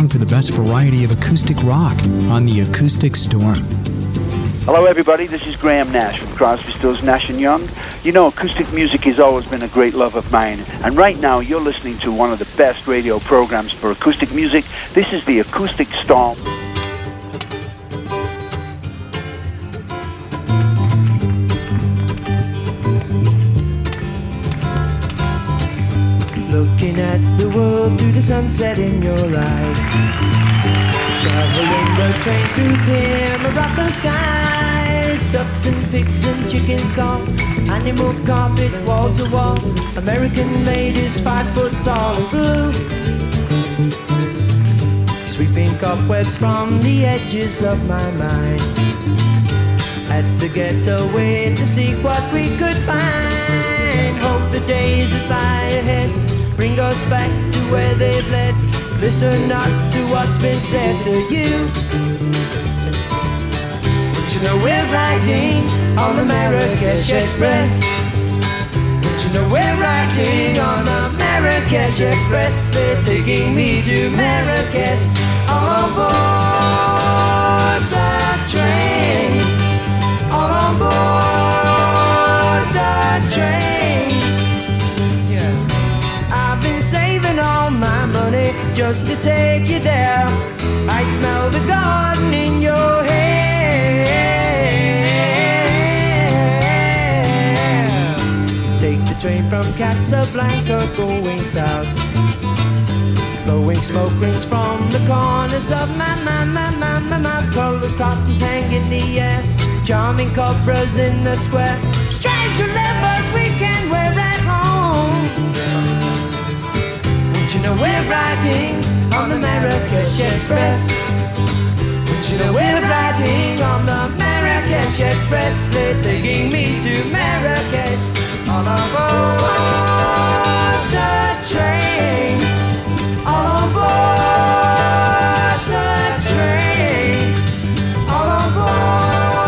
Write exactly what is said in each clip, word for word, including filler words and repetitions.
along for the best variety of acoustic rock on the Acoustic Storm. Hello everybody, this is Graham Nash from Crosby, Stills, Nash and Young. You know, acoustic music has always been a great love of mine, and right now you're listening to one of the best radio programs for acoustic music. This is the Acoustic Storm. Looking at the world through the sunset in your eyes, traveling the train through clear Morocco skies, ducks and pigs and chickens call, animal carpet wall to wall, American ladies five foot tall and blue, sweeping cobwebs from the edges of my mind. Had to get away to seek what we could find. Hope the days that lie ahead bring us back to where they've led. Listen not to what's been said to you. But you know we're riding on the Marrakesh Express. But you know we're riding on the Marrakesh Express. They're taking me to Marrakesh all on board the train. All on board the train. All my money just to take you there. I smell the garden in your hair. Take the train from Casablanca going south. Blowing smoke rings from the corners of my, my, my, my, my mouth. Colored cottons hang in the air. Charming cobras in the square. Stripes and leopards we can wear at home. You know we're riding on the Marrakesh Express. But you know we're riding on the Marrakesh Express. They're taking me to Marrakesh all on board the train. All on board the train. All on board.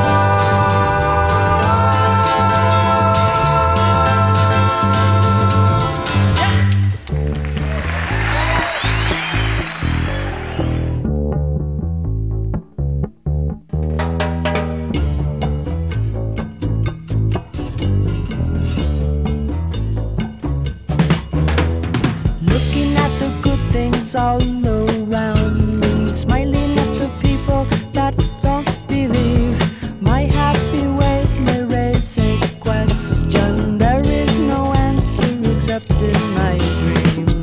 All around me, smiling at the people that don't believe my happy ways may raise a question. There is no answer except in my dreams.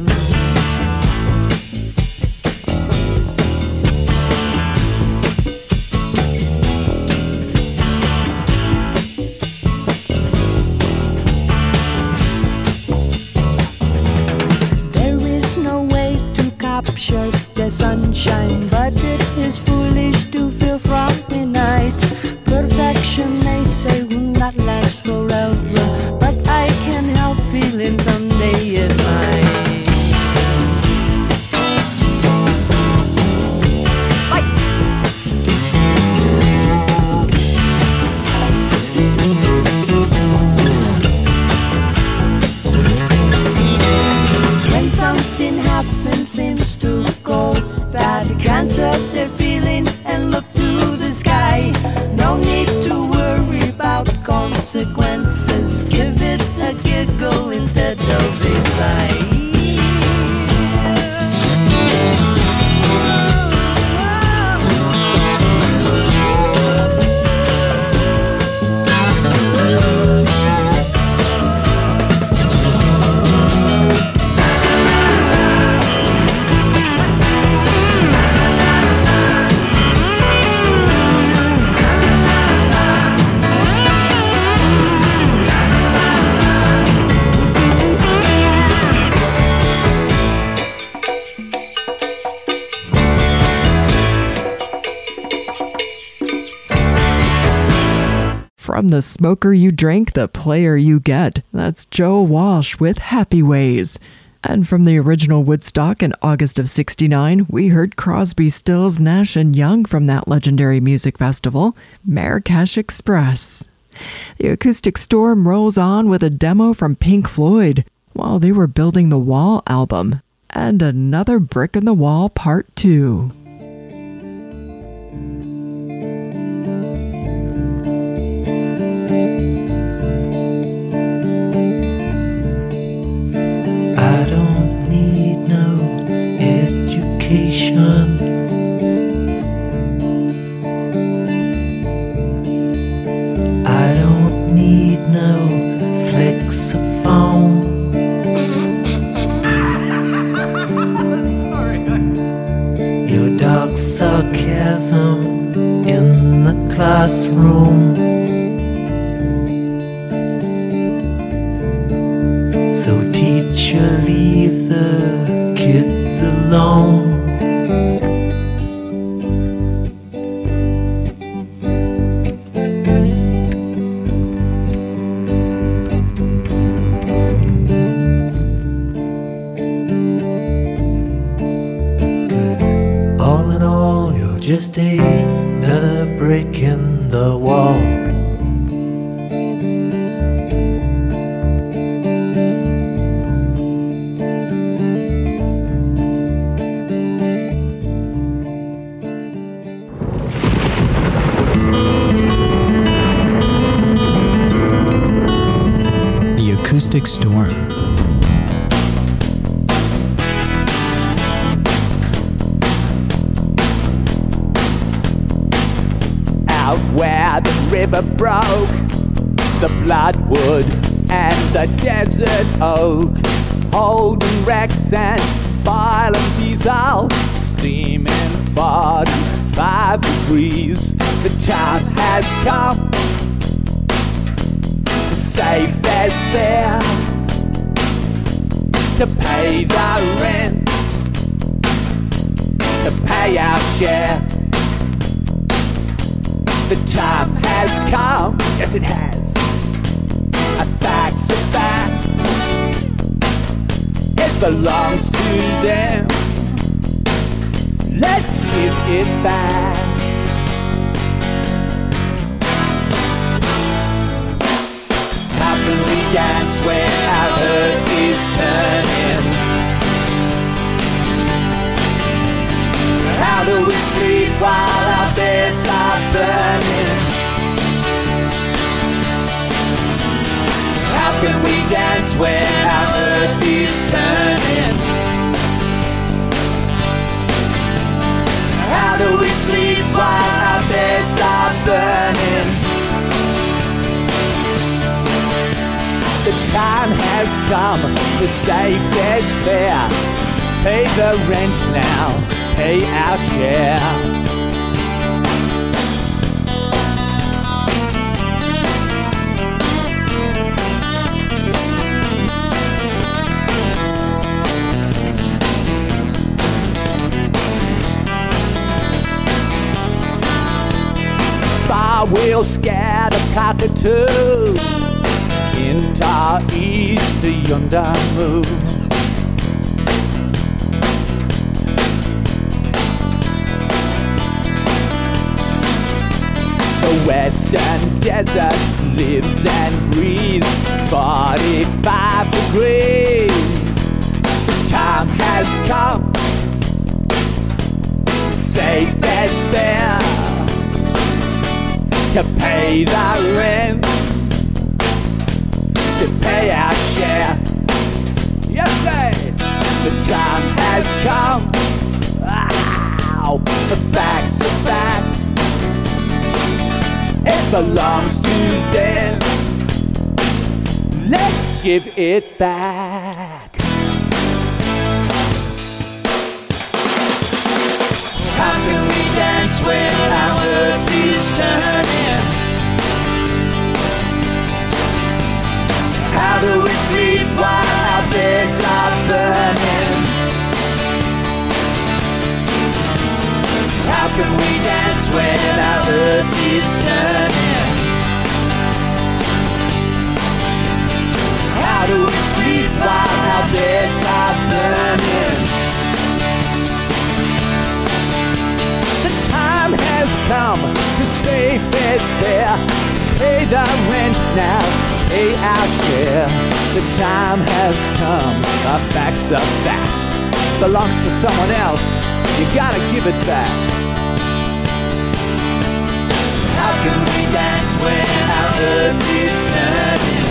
There is no way to capture the sunshine, but it is foolish to feel from the night. Perfection, they say, will not last forever, but I can't help feeling someday it might. When something happens, seems to go bad, can't stop their feeling and look to the sky. No need to worry about consequences. Give it a giggle instead of a sigh. From the smoker you drink, the player you get. That's Joe Walsh with Happy Ways. And from the original Woodstock in August of sixty-nine, we heard Crosby, Stills, Nash and Young from that legendary music festival, Marrakesh Express. The Acoustic Storm rolls on with a demo from Pink Floyd while they were building the Wall album. and Another Brick in the Wall Part two. I don't need no education. I don't need no flexophone. Your dark sarcasm in the classroom. So teacher, leave the kids alone. Just another brick in the wall. The Acoustic Storm. Where the river broke, the bloodwood and the desert oak, holding wrecks and violent diesel, steaming forty-five degrees. The time has come to save fair's fair, to pay the rent, to pay our share. The time has come, yes it has. A fact's a fact. It belongs to them. Let's give it back. How can we dance when our earth is turning? How do we sleep while our beds are burning? How can we dance when our earth is turning? How do we sleep while our beds are burning? The time has come to say fair's fair. Pay the rent now, pay our share. Far we'll scatter cockatoos into our east to yonder moon. The western desert lives and breathes forty-five degrees. The time has come, safe as fair, to pay the rent, to pay our share. Yes, sir. The time has come. Ow, the fact's a fact. It belongs to them. Let's give it back. How can we dance when our earth is turning? How do we sleep while our beds are burning? How can we dance when our earth is turning? How do we sleep while our beds are burning? The time has come to say fair's fair. Pay the rent now, pay our share. The time has come, a fact's a fact. belongs to someone else, you gotta give it back. How can we dance when our earth is turning?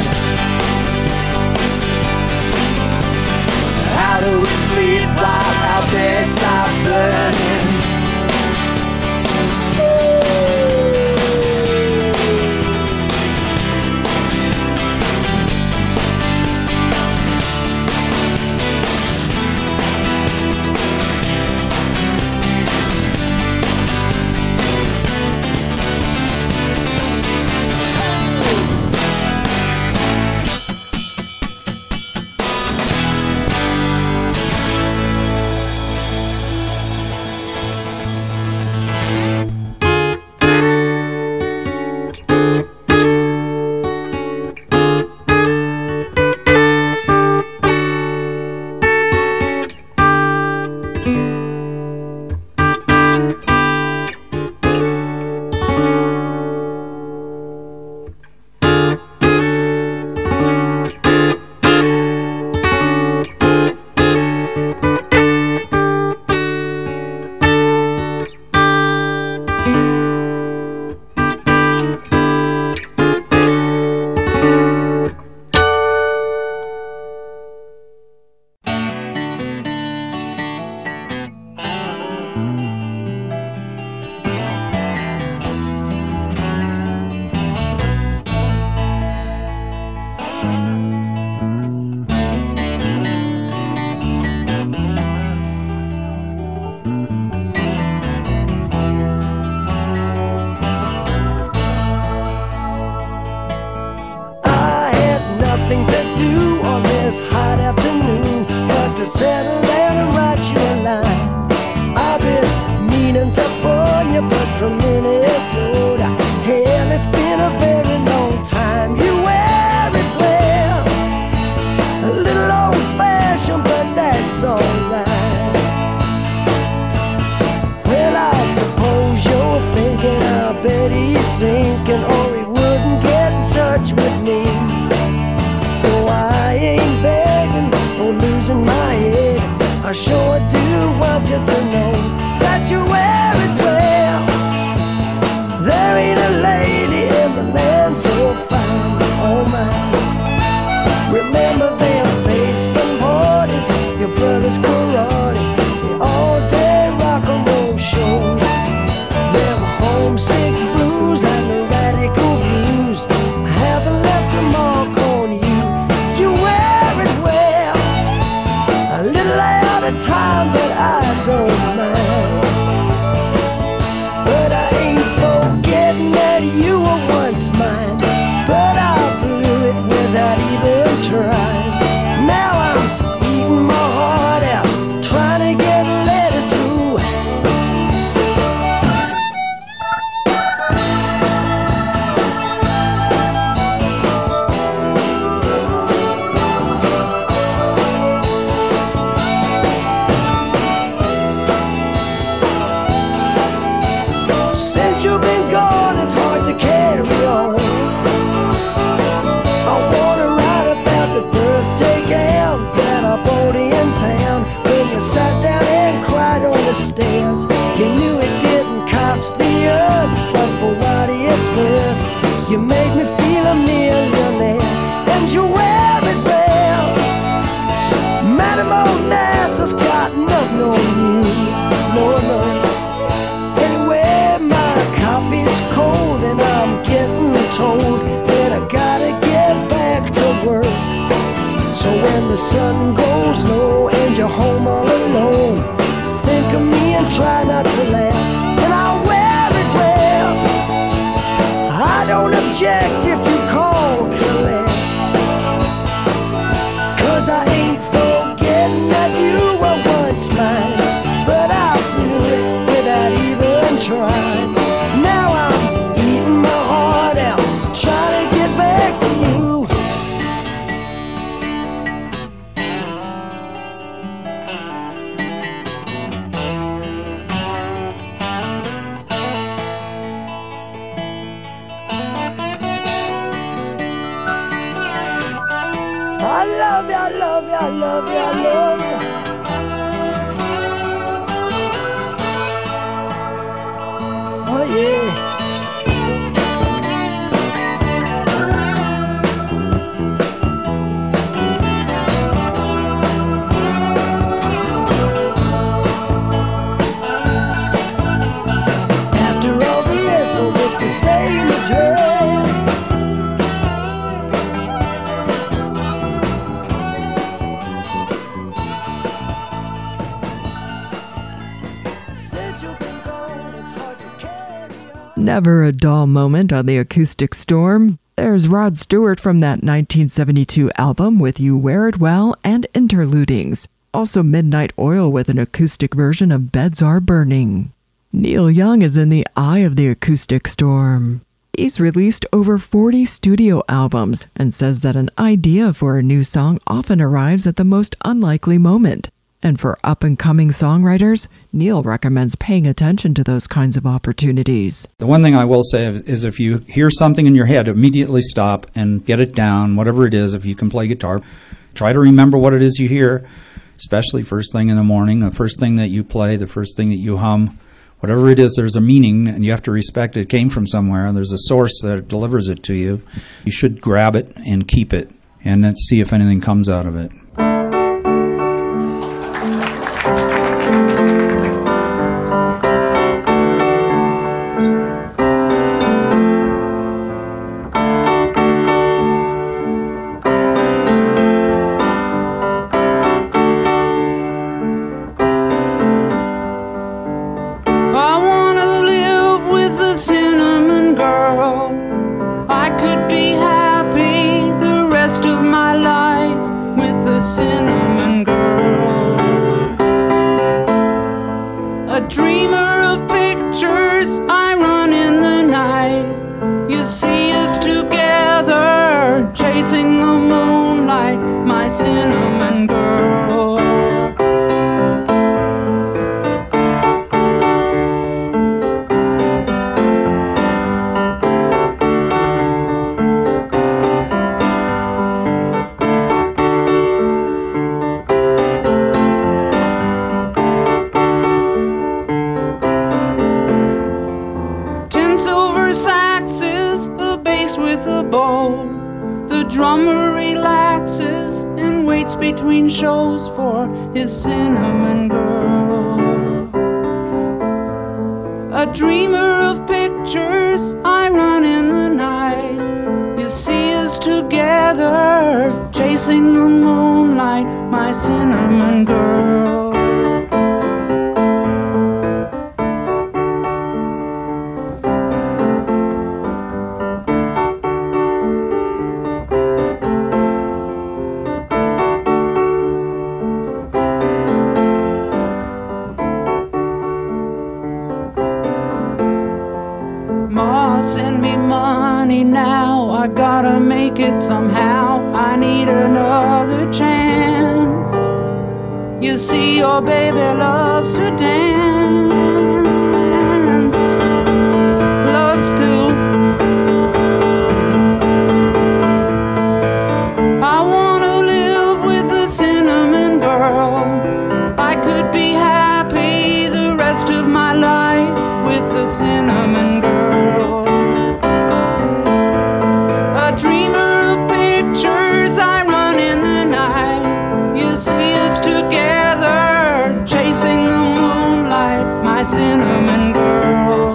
How do we sleep while our beds are burning? I love you, I love you, I love you, I love you. yeah. After all the years, oh, it's the same address. Since you've been gone, it's hard to carry on. Never a dull moment on the Acoustic Storm. There's Rod Stewart from that nineteen seventy-two album with You Wear It Well and Interludings. Also Midnight Oil with an acoustic version of Beds Are Burning. Neil Young is in the eye of the Acoustic Storm. He's released over forty studio albums and says that an idea for a new song often arrives at the most unlikely moment. And for up-and-coming songwriters, Neil recommends paying attention to those kinds of opportunities. The one thing I will say is if you hear something in your head, immediately stop and get it down, whatever it is. If you can play guitar, try to remember what it is you hear, especially first thing in the morning, the first thing that you play, the first thing that you hum. Whatever it is, there's a meaning, and you have to respect it. It came from somewhere, and there's a source that delivers it to you. You should grab it and keep it, and then see if anything comes out of it. I wanna live with a cinnamon girl. I could be happy the rest of my life with a cinnamon girl. A dreamer of pictures, I run in the night. You see us together, chasing the moonlight, my cinnamon girl. Ten silver saxes, a bass with a bow. The drummer relaxes and waits between shows for his cinnamon girl. A dreamer of pictures, I run in the night. You see us together, chasing the moonlight, my cinnamon girl. Ma, send me money now. I gotta make it somehow. I need another chance. You see, your baby loves to dance. Loves to. I wanna live with a cinnamon girl. I could be happy the rest of my life with a cinnamon girl. A dreamer of pictures, I run in the night. You see us together, chasing the moonlight, my cinnamon girl.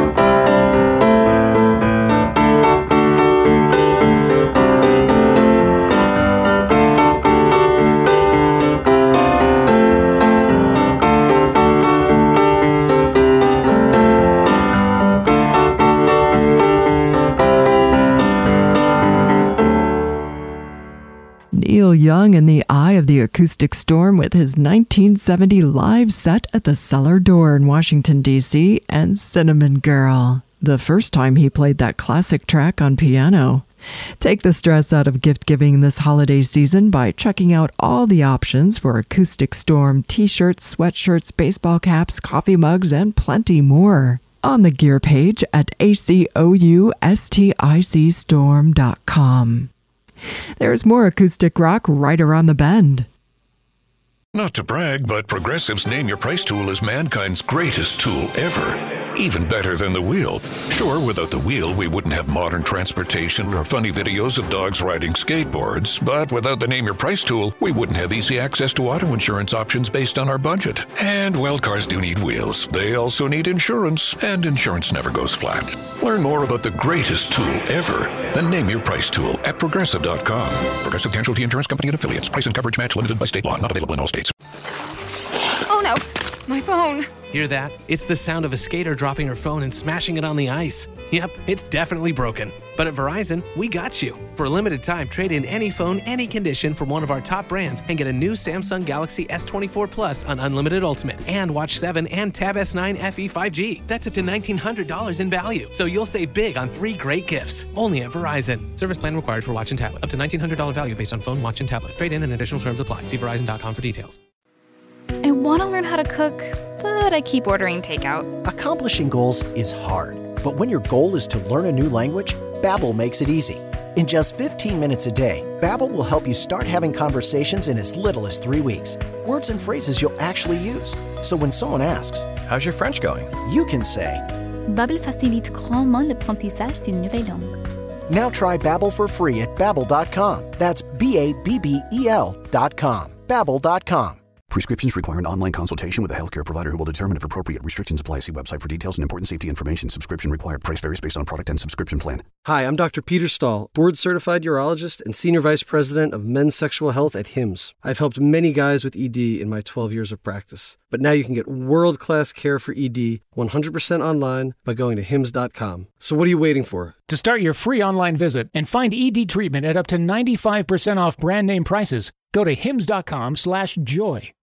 Neil Young in the eye of the Acoustic Storm with his nineteen seventy live set at the Cellar Door in Washington, D C, and Cinnamon Girl, the first time he played that classic track on piano. Take the stress out of gift-giving this holiday season by checking out all the options for Acoustic Storm t-shirts, sweatshirts, baseball caps, coffee mugs, and plenty more on the gear page at A C O U S T I C storm dot com. There's more acoustic rock right around the bend. Not to brag, but Progressive's Name Your Price tool is mankind's greatest tool ever. even better than the wheel. Sure, without the wheel, we wouldn't have modern transportation or funny videos of dogs riding skateboards, but without the Name Your Price tool, we wouldn't have easy access to auto insurance options based on our budget. And, well, cars do need wheels. They also need insurance, and insurance never goes flat. Learn more about the greatest tool ever, the Name Your Price tool at Progressive dot com. Progressive Casualty Insurance Company and Affiliates. Price and coverage match limited by state law. Not available in all states. Oh no, my phone. Hear that? It's the sound of a skater dropping her phone and smashing it on the ice. Yep, it's definitely broken. But at Verizon, we got you. For a limited time, trade in any phone, any condition from one of our top brands and get a new Samsung Galaxy S twenty-four Plus on Unlimited Ultimate and Watch seven and Tab S nine F E five G. That's up to nineteen hundred dollars in value. So you'll save big on three great gifts. Only at Verizon. Service plan required for watch and tablet. Up to nineteen hundred dollars value based on phone, watch, and tablet. Trade in and additional terms apply. See Verizon dot com for details. I want to learn how to cook, but I keep ordering takeout. Accomplishing goals is hard, but when your goal is to learn a new language, Babbel makes it easy. In just fifteen minutes a day, Babbel will help you start having conversations in as little as three weeks. Words and phrases you'll actually use. So when someone asks, "How's your French going?" you can say, Babbel facilite grandement l'apprentissage d'une nouvelle langue. Now try Babbel for free at babbel dot com. That's B A B B E L dot com. Babbel dot com. Prescriptions require an online consultation with a healthcare provider who will determine if appropriate restrictions apply. See website for details and important safety information. Subscription required. Price varies based on product and subscription plan. Hi, I'm Doctor Peter Stahl, board-certified urologist and Senior Vice President of Men's Sexual Health at Hims. I've helped many guys with E D in my twelve years of practice. But now you can get world-class care for E D one hundred percent online by going to hims dot com. So what are you waiting for? To start your free online visit and find E D treatment at up to ninety-five percent off brand name prices, go to hims dot com slash joy.